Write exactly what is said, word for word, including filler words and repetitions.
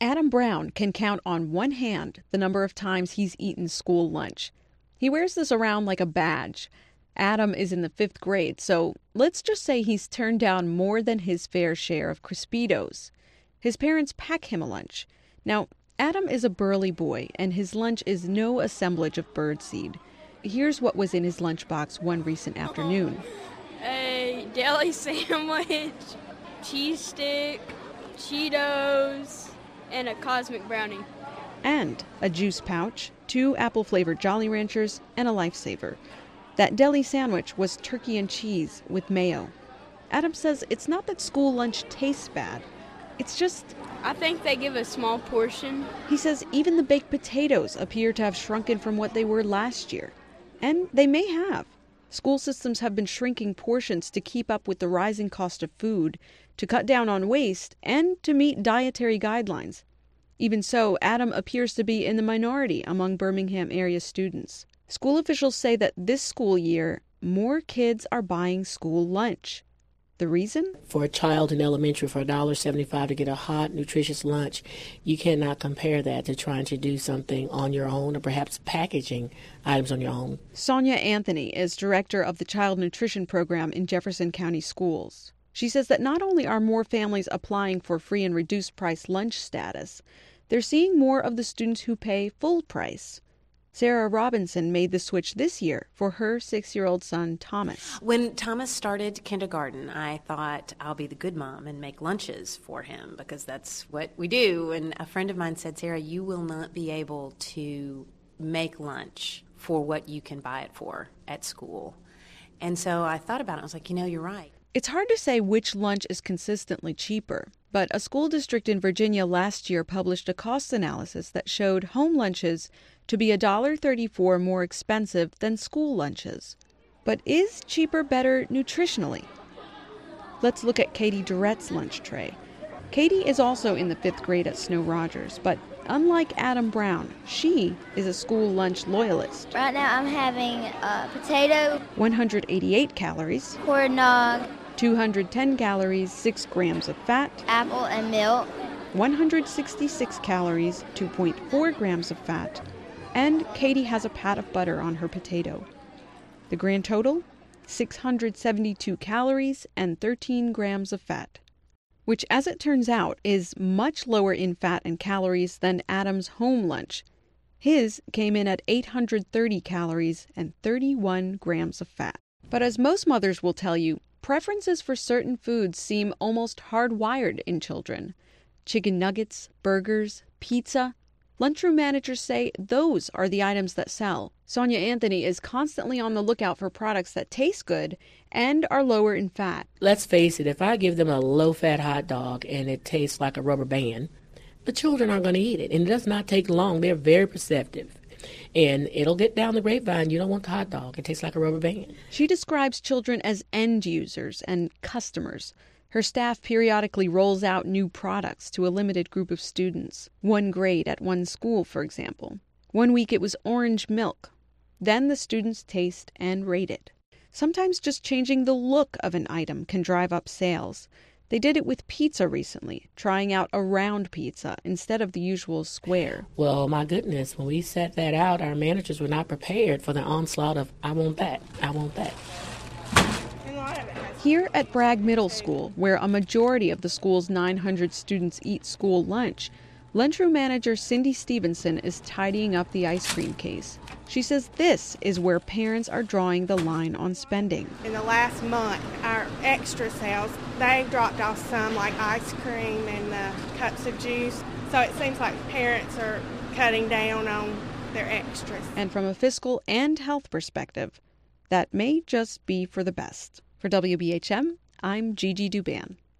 Adam Brown can count on one hand the number of times he's eaten school lunch. He wears this around like a badge. Adam is in the fifth grade, so let's just say he's turned down more than his fair share of Crispitos. His parents pack him a lunch. Now, Adam is a burly boy, and his lunch is no assemblage of birdseed. Here's what was in his lunchbox one recent afternoon. A deli sandwich, cheese stick, Cheetos, and a Cosmic Brownie. And a juice pouch, two apple-flavored Jolly Ranchers, and a Lifesaver. That deli sandwich was turkey and cheese with mayo. Adam says it's not that school lunch tastes bad. It's just... I think they give a small portion. He says even the baked potatoes appear to have shrunken from what they were last year. And they may have. School systems have been shrinking portions to keep up with the rising cost of food, to cut down on waste, and to meet dietary guidelines. Even so, Adam appears to be in the minority among Birmingham area students. School officials say that this school year, more kids are buying school lunch. The reason? For a child in elementary, for one dollar and seventy-five cents to get a hot, nutritious lunch, you cannot compare that to trying to do something on your own or perhaps packaging items on your own. Sonia Anthony is director of the Child Nutrition Program in Jefferson County Schools. She says that not only are more families applying for free and reduced price lunch status, they're seeing more of the students who pay full price. Sarah Robinson made the switch this year for her six-year-old son, Thomas. When Thomas started kindergarten, I thought I'll be the good mom and make lunches for him because that's what we do. And a friend of mine said, Sarah, you will not be able to make lunch for what you can buy it for at school. And so I thought about it. I was like, you know, you're right. It's hard to say which lunch is consistently cheaper, but a school district in Virginia last year published a cost analysis that showed home lunches to be one dollar and thirty-four cents more expensive than school lunches. But is cheaper better nutritionally? Let's look at Katie Durette's lunch tray. Katie is also in the fifth grade at Snow Rogers, but unlike Adam Brown, she is a school lunch loyalist. Right now I'm having a potato, one hundred eighty-eight calories, corn dog, two hundred ten calories, six grams of fat, apple and milk, one hundred sixty-six calories, two point four grams of fat, and Katie has a pat of butter on her potato. The grand total, six hundred seventy-two calories and thirteen grams of fat, which, as it turns out, is much lower in fat and calories than Adam's home lunch. His came in at eight hundred thirty calories and thirty-one grams of fat. But as most mothers will tell you, preferences for certain foods seem almost hardwired in children. Chicken nuggets, burgers, pizza. Lunchroom managers say those are the items that sell. Sonia Anthony is constantly on the lookout for products that taste good and are lower in fat. Let's face it, if I give them a low-fat hot dog and it tastes like a rubber band, the children aren't going to eat it. And it does not take long. They're very perceptive. And it'll get down the grapevine. You don't want the hot dog. It tastes like a rubber band. She describes children as end users and customers. Her staff periodically rolls out new products to a limited group of students. One grade at one school, for example. One week it was orange milk. Then the students taste and rate it. Sometimes just changing the look of an item can drive up sales. They did it with pizza recently, trying out a round pizza instead of the usual square. Well, my goodness, when we set that out, our managers were not prepared for the onslaught of, I want that, I want that. Here at Bragg Middle School, where a majority of the school's nine hundred students eat school lunch, lunchroom manager Cindy Stevenson is tidying up the ice cream case. She says this is where parents are drawing the line on spending. In the last month, our extra sales, they dropped off some, like ice cream and uh, cups of juice. So it seems like parents are cutting down on their extras. And from a fiscal and health perspective, that may just be for the best. For W B H M, I'm Gigi Duban.